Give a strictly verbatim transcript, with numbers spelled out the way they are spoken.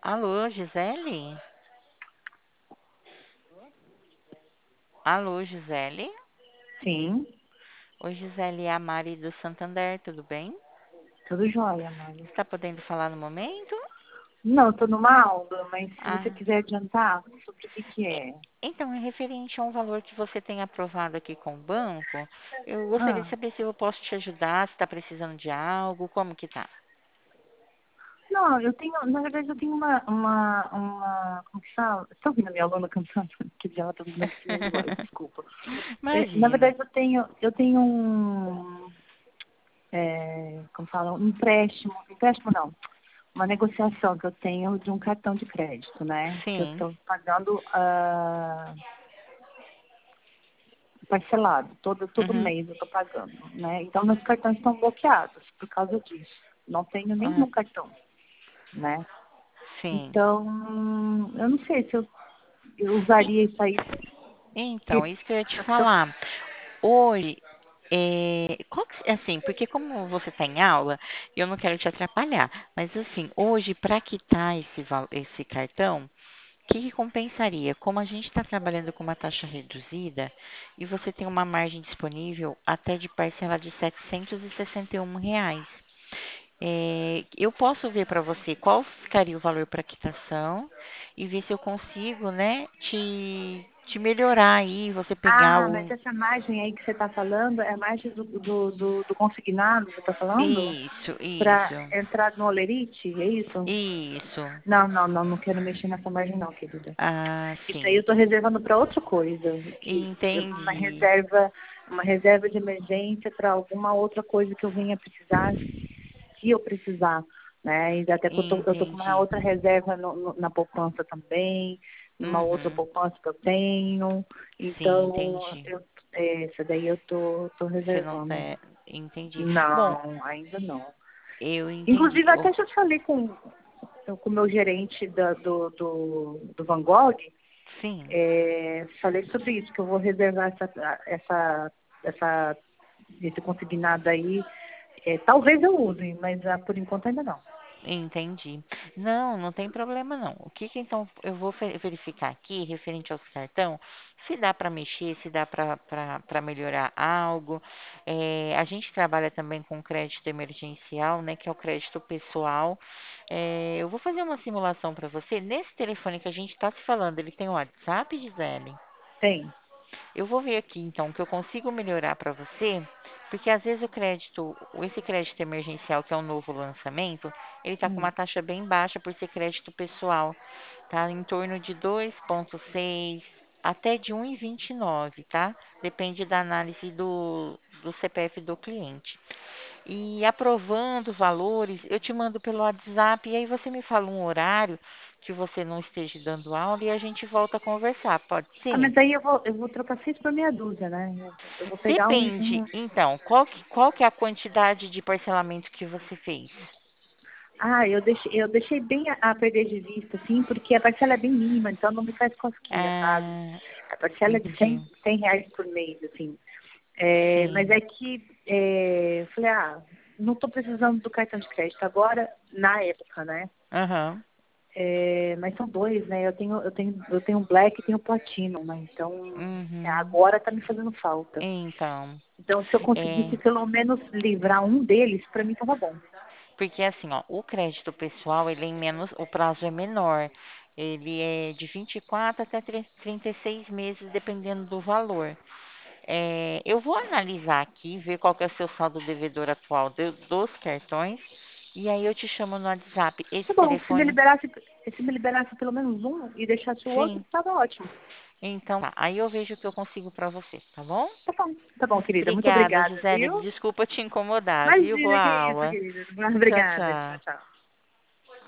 Alô, Gisele? Alô, Gisele? Sim, Oi, Gisele, é a Mari do Santander, tudo bem? tudo jóia, Mari. Está podendo falar no momento? Não, estou numa aula, mas se você Ah, quiser adiantar, sobre o que que é- é? então, é referente a um valor que você tem aprovado aqui com o banco, eu gostaria de Ah, saber se eu posso te ajudar, se está precisando de algo, como que tá? não, eu tenho, na verdade, eu tenho uma, uma, uma como que fala? Você tá ouvindo a minha aluna cantando? Que idiota, mas minha voz, desculpa. É, na Imagina. verdade, eu tenho, eu tenho um, é, como fala, um empréstimo, empréstimo não, uma negociação que eu tenho de um cartão de crédito, né? Que eu Sim. estou pagando ah, parcelado, todo, todo Uhum. mês eu estou pagando, né? Então, meus cartões estão bloqueados por causa disso. Não tenho Ah, nenhum cartão, né? sim. Então, eu não sei se eu, eu E- usaria isso aí. então, Que, isso que eu ia te falar. Hoje, é, qual que- assim, porque como você está em aula, eu não quero te atrapalhar, mas assim, hoje, para quitar esse, val- esse cartão, o que, que compensaria? Como a gente está trabalhando com uma taxa reduzida e você tem uma margem disponível até de parcela de setecentos e sessenta e um reais. É, eu posso ver para você qual ficaria o valor para quitação e ver se eu consigo, né, te, te melhorar aí, você pegar ah, mas o. essa margem aí que você está falando é a margem do, do, do, do consignado, você está falando? Isso, Para isso, entrar no Olerite, é isso? isso. Não, não, não, não quero mexer nessa margem não, querida. Ah, Isso aí eu sim. estou reservando para outra coisa, que é uma Entendi, reserva, uma reserva de emergência para alguma outra coisa que eu venha precisar, se eu precisar, né? E até que eu tô, eu tô com uma entendi. outra reserva no- no- na poupança também, numa outra Uhum. poupança que eu tenho, Sim, então entendi. eu, é, essa daí eu tô, tô Você não tá. reservando. Entendi. Bom, Não, ainda não. eu entendi. Inclusive Oh, até já falei com com o meu gerente da- do, do, do Van Gogh, sim, é, falei sobre isso, que eu vou reservar essa, essa, essa, esse consignado aí. É, talvez eu use, mas ah, por enquanto ainda não. entendi. Não, não tem problema não. O que que então eu vou fe- verificar aqui, referente aos cartão, se dá para mexer, se dá para melhorar algo. É, a gente trabalha também com crédito emergencial, né, que é o crédito pessoal. É, eu vou fazer uma simulação para você. Nesse telefone que a gente está se falando, ele tem o WhatsApp, Gisele? Tem. Eu vou ver aqui então o que eu consigo melhorar para você, porque às vezes o crédito, esse crédito emergencial, que é um novo lançamento, ele está com Hum. uma taxa bem baixa por ser crédito pessoal, tá? Em torno de dois vírgula seis até de um vírgula vinte e nove, tá? Depende da análise do, do C P F do cliente. E aprovando valores, eu te mando pelo WhatsApp e aí você me fala um horário que você não esteja dando aula e a gente volta a conversar, pode Ah, ser? mas aí eu vou, eu vou trocar seis por meia dúzia, né? Eu, eu vou pegar um, Depende. um- Então, qual que, qual que é a quantidade de parcelamento que você fez? Ah, eu deixei, eu deixei bem a, a perder de vista, assim, porque a parcela é bem mínima, então não me faz cosquinha, sabe? Ah, A parcela é de entendi. cem cem reais por mês, assim. É, mas Sim. é que é, eu falei, ah, não estou precisando do cartão de crédito agora, na época, né? Aham. É, mas são dois, né? Eu tenho, eu tenho, eu tenho o Black e tenho o Platinum, né? Então, é, Uhum. agora está me fazendo falta. Então, Então, se eu conseguisse é, pelo menos livrar um deles, para mim estava bom. porque assim, ó, o crédito pessoal, ele é em menos, o prazo é menor. Ele é de vinte e quatro até tre- trinta e seis meses, dependendo do valor. É, eu vou analisar aqui, ver qual que é o seu saldo devedor atual do- dos cartões, e aí eu te chamo no WhatsApp. Esse Tá bom, se me telefone, liberasse, se me liberasse pelo menos um e deixasse o outro, sim. estava ótimo. Então, tá. Aí eu vejo o que eu consigo pra você, tá bom? Tá bom, tá bom, querida. Muito Obrigada, obrigada, Gisele. viu? Desculpa te incomodar, viu? Imagina Boa que isso, aula. querida. Tchau, Obrigada. Tchau, tchau. tchau.